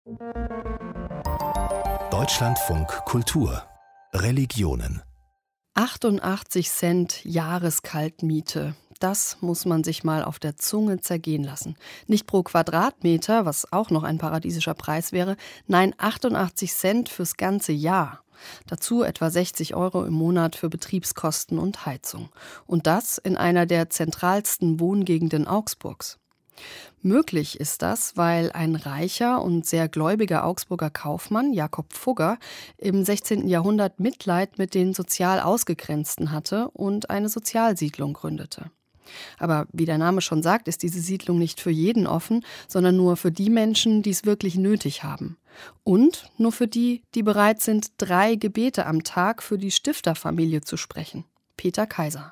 Deutschlandfunk Kultur Religionen 88 Cent Jahreskaltmiete. Das muss man sich mal auf der Zunge zergehen lassen. Nicht pro Quadratmeter, was auch noch ein paradiesischer Preis wäre, nein, 88 Cent fürs ganze Jahr. Dazu etwa 60 € im Monat für Betriebskosten und Heizung. Und das in einer der zentralsten Wohngegenden Augsburgs. Möglich ist das, weil ein reicher und sehr gläubiger Augsburger Kaufmann, Jakob Fugger, im 16. Jahrhundert Mitleid mit den sozial Ausgegrenzten hatte und eine Sozialsiedlung gründete. Aber wie der Name schon sagt, ist diese Siedlung nicht für jeden offen, sondern nur für die Menschen, die es wirklich nötig haben. Und nur für die, die bereit sind, 3 Gebete am Tag für die Stifterfamilie zu sprechen. Peter Kaiser.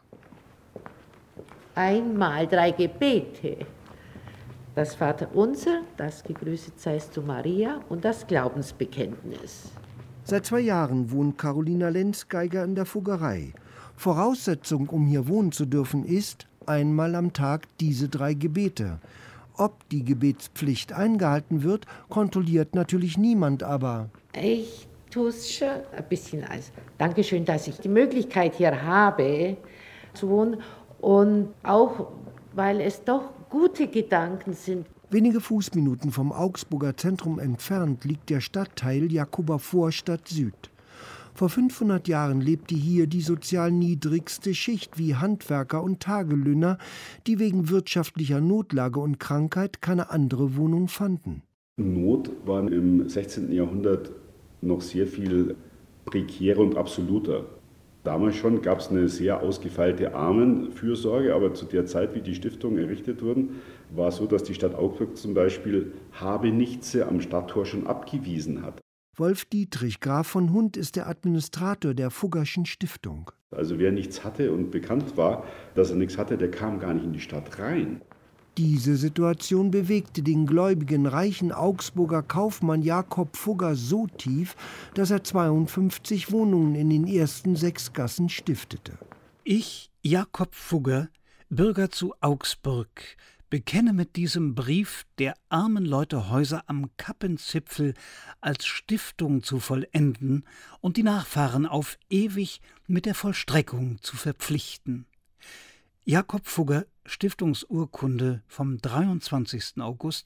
Einmal 3 Gebete. Das Vaterunser, das Gegrüßet seist du Maria und das Glaubensbekenntnis. Seit 2 Jahren wohnt Carolina Lenzgeiger in der Fuggerei. Voraussetzung, um hier wohnen zu dürfen, ist einmal am Tag diese 3 Gebete. Ob die Gebetspflicht eingehalten wird, kontrolliert natürlich niemand, aber Ich tue es schon ein bisschen als Dankeschön, dass ich die Möglichkeit hier habe zu wohnen und auch, weil es doch gute Gedanken sind. wenige Fußminuten vom Augsburger Zentrum entfernt liegt der Stadtteil Jakober Vorstadt Süd. Vor 500 Jahren lebte hier die sozial niedrigste Schicht wie Handwerker und Tagelöhner, die wegen wirtschaftlicher Notlage und Krankheit keine andere Wohnung fanden. Not war im 16. Jahrhundert noch sehr viel prekärer und absoluter. Damals schon gab es eine sehr ausgefeilte Armenfürsorge, aber zu der Zeit, wie die Stiftungen errichtet wurden, war es so, dass die Stadt Augsburg zum Beispiel Habenichtse am Stadttor schon abgewiesen hat. Wolf Dietrich, Graf von Hund, ist der Administrator der Fuggerschen Stiftung. Also wer nichts hatte und bekannt war, dass er nichts hatte, der kam gar nicht in die Stadt rein. Diese Situation bewegte den gläubigen, reichen Augsburger Kaufmann Jakob Fugger so tief, dass er 52 Wohnungen in den ersten 6 Gassen stiftete. Ich, Jakob Fugger, Bürger zu Augsburg, bekenne mit diesem Brief der armen Leute Häuser am Kappenzipfel als Stiftung zu vollenden und die Nachfahren auf ewig mit der Vollstreckung zu verpflichten. Jakob Fugger, Stiftungsurkunde vom 23. August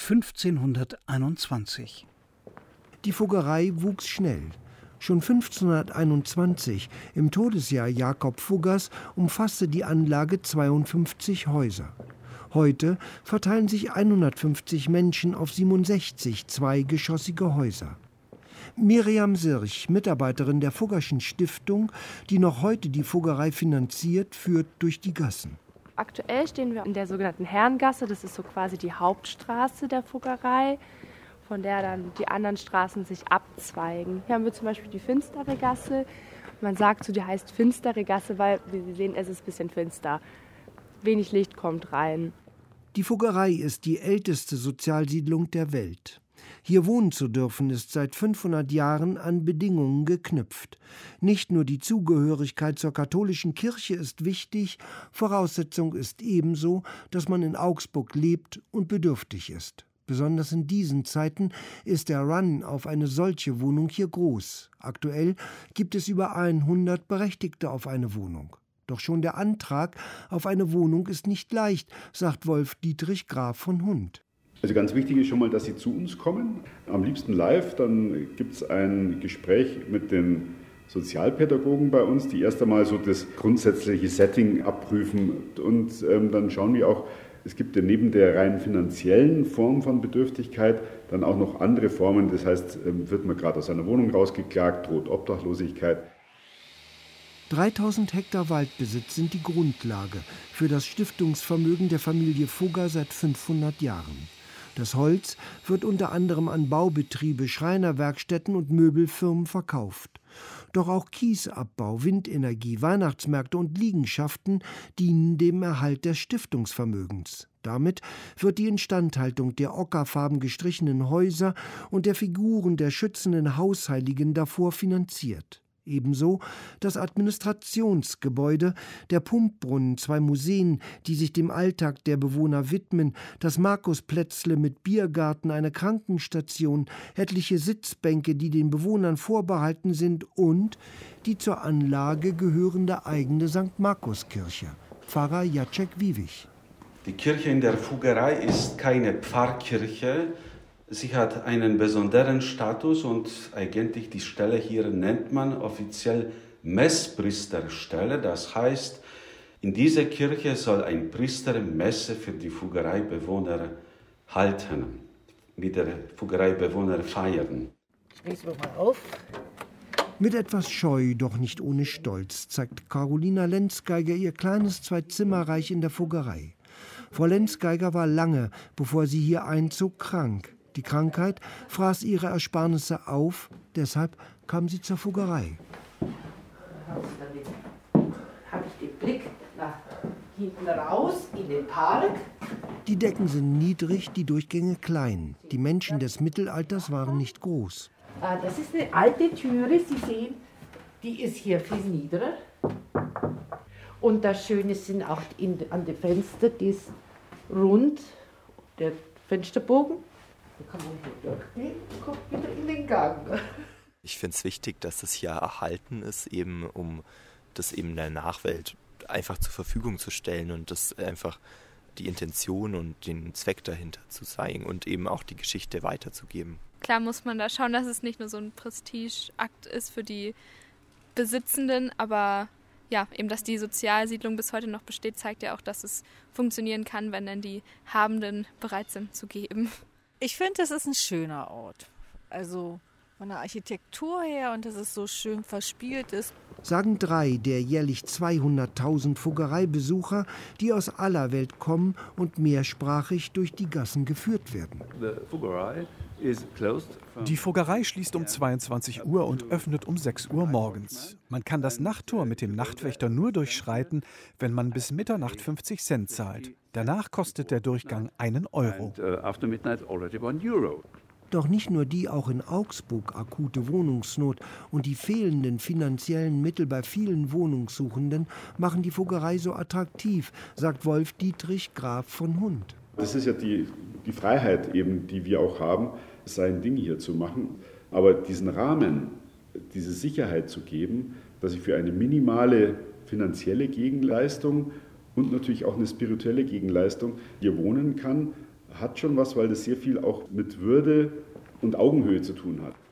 1521. Die Fuggerei wuchs schnell. Schon 1521, im Todesjahr Jakob Fuggers, umfasste die Anlage 52 Häuser. Heute verteilen sich 150 Menschen auf 67 zweigeschossige Häuser. Miriam Sirch, Mitarbeiterin der Fuggerschen Stiftung, die noch heute die Fuggerei finanziert, führt durch die Gassen. Aktuell stehen wir in der sogenannten Herrengasse. Das ist so quasi die Hauptstraße der Fuggerei, von der dann die anderen Straßen sich abzweigen. Hier haben wir zum Beispiel die Finstere Gasse. Man sagt so, die heißt Finstere Gasse, weil, wie Sie sehen, es ist ein bisschen finster. Wenig Licht kommt rein. Die Fuggerei ist die älteste Sozialsiedlung der Welt. Hier wohnen zu dürfen, ist seit 500 Jahren an Bedingungen geknüpft. Nicht nur die Zugehörigkeit zur katholischen Kirche ist wichtig, Voraussetzung ist ebenso, dass man in Augsburg lebt und bedürftig ist. Besonders in diesen Zeiten ist der Run auf eine solche Wohnung hier groß. Aktuell gibt es über 100 Berechtigte auf eine Wohnung. Doch schon der Antrag auf eine Wohnung ist nicht leicht, sagt Wolf Dietrich, Graf von Hund. Also ganz wichtig ist schon mal, dass Sie zu uns kommen. Am liebsten live, dann gibt es ein Gespräch mit den Sozialpädagogen bei uns, die erst einmal so das grundsätzliche Setting abprüfen. Und dann schauen wir auch, es gibt ja neben der rein finanziellen Form von Bedürftigkeit dann auch noch andere Formen. Das heißt, wird man gerade aus einer Wohnung rausgeklagt, droht Obdachlosigkeit. 3000 Hektar Waldbesitz sind die Grundlage für das Stiftungsvermögen der Familie Fugger seit 500 Jahren. Das Holz wird unter anderem an Baubetriebe, Schreinerwerkstätten und Möbelfirmen verkauft. Doch auch Kiesabbau, Windenergie, Weihnachtsmärkte und Liegenschaften dienen dem Erhalt des Stiftungsvermögens. Damit wird die Instandhaltung der ockerfarben gestrichenen Häuser und der Figuren der schützenden Hausheiligen davor finanziert. Ebenso das Administrationsgebäude, der Pumpbrunnen, 2 Museen, die sich dem Alltag der Bewohner widmen, das Markusplätzle mit Biergarten, eine Krankenstation, etliche Sitzbänke, die den Bewohnern vorbehalten sind und die zur Anlage gehörende eigene St. Markuskirche. Pfarrer Jacek Wiewich. Die Kirche in der Fuggerei ist keine Pfarrkirche. Sie hat einen besonderen Status und eigentlich die Stelle hier nennt man offiziell Messpriesterstelle. Das heißt, in dieser Kirche soll ein Priester Messe für die Fuggereibewohner halten, mit der Fuggereibewohner feiern. Schließen wir mal auf. Mit etwas Scheu, doch nicht ohne Stolz, zeigt Carolina Lenzgeiger ihr kleines 2-Zimmerreich in der Fuggerei. Frau Lenzgeiger war lange, bevor sie hier einzog, krank. Die Krankheit fraß ihre Ersparnisse auf, deshalb kam sie zur Fuggerei. Habe ich den Blick nach hinten raus in den Park. Die Decken sind niedrig, die Durchgänge klein. Die Menschen des Mittelalters waren nicht groß. Das ist eine alte Türe, Sie sehen, die ist hier viel niedriger. Und das Schöne sind auch an den Fenstern, die ist rund, der Fensterbogen. Da kann man hier durchgehen und kommt wieder in den Gang. Ich finde es wichtig, dass das hier erhalten ist, eben um das eben der Nachwelt einfach zur Verfügung zu stellen und das einfach die Intention und den Zweck dahinter zu zeigen und eben auch die Geschichte weiterzugeben. Klar muss man da schauen, dass es nicht nur so ein Prestigeakt ist für die Besitzenden, aber ja, eben, dass die Sozialsiedlung bis heute noch besteht, zeigt ja auch, dass es funktionieren kann, wenn dann die Habenden bereit sind zu geben. Ich finde, es ist ein schöner Ort. Also von der Architektur her und dass es so schön verspielt ist. Sagen 3 der jährlich 200.000 Fuggereibesucher, die aus aller Welt kommen und mehrsprachig durch die Gassen geführt werden. Die Fuggerei schließt um 22 Uhr und öffnet um 6 Uhr morgens. Man kann das Nachttor mit dem Nachtwächter nur durchschreiten, wenn man bis Mitternacht 50 Cent zahlt. Danach kostet der Durchgang €1. Doch nicht nur die auch in Augsburg akute Wohnungsnot und die fehlenden finanziellen Mittel bei vielen Wohnungssuchenden machen die Fuggerei so attraktiv, sagt Wolf-Dietrich Graf von Hund. Das ist ja die Freiheit eben, die wir auch haben, sein Ding hier zu machen. Aber diesen Rahmen, diese Sicherheit zu geben, dass ich für eine minimale finanzielle Gegenleistung und natürlich auch eine spirituelle Gegenleistung hier wohnen kann, hat schon was, weil das sehr viel auch mit Würde und Augenhöhe zu tun hat.